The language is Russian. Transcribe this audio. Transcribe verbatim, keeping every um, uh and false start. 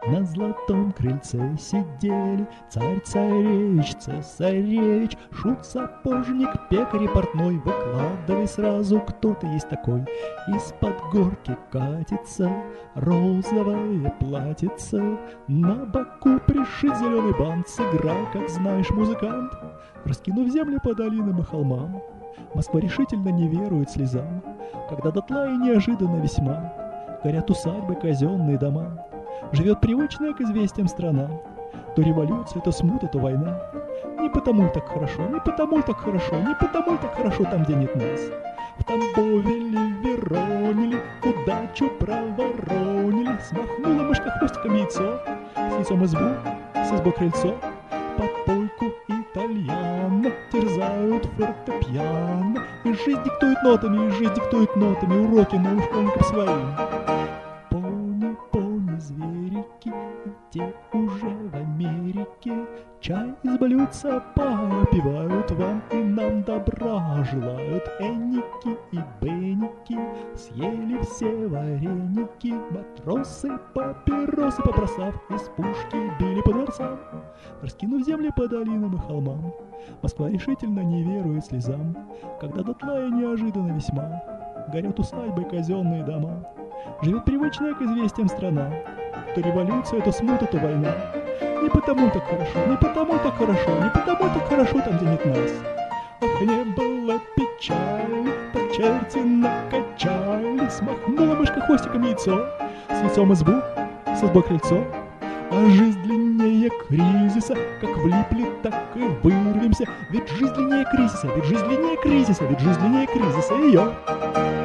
На золотом крыльце сидели царь-царевич, цесаревич, шут, сапожник, пекарь и портной. Выкладывай сразу, кто ты есть такой. Из-под горки катится розовое платьице, на боку пришит зеленый бант. Сыграй, как знаешь, музыкант. Раскинув землю по долинам и холмам, Москва решительно не верует слезам, когда дотла и неожиданно весьма горят усадьбы, казенные дома. Живет привычная к известиям страна, то революция, то смута, то война. Не потому так хорошо, не потому так хорошо, не потому так хорошо там, где нет нас. В Тамбове ли, Веронили, удачу проворонили. Смахнула мышка хвостиком яйцо, с яйцом избу, с избой крыльцо. Под польку итальяно терзают фортепиано. И жизнь диктует нотами, и жизнь диктует нотами уроки новым школьникам своим. Пони, пони, зверики, те уже в Америке чай из блюдца попивают, вам и нам добра желают. Энники и бенники съели все вареники, матросы папиросы побросав, из пушки били по дворцам. Раскинув земли по долинам и холмам, Москва решительно не верует слезам, когда дотла и неожиданно весьма горят усадьбы, казенные дома. Живет привычная к известиям страна, то революция, то смута, то война. Не потому так хорошо, не потому так хорошо, не потому так хорошо там, где нет нас. Ах, не было печали, так черти накачали. Смахнула мышка хвостиком яйцо, с яйцом избу, с избой крыльцо. А жизнь длиннее кризиса, как влипли, так и вырвемся. Ведь жизнь длиннее кризиса, ведь жизнь длиннее кризиса, ведь жизнь длиннее кризиса. Ее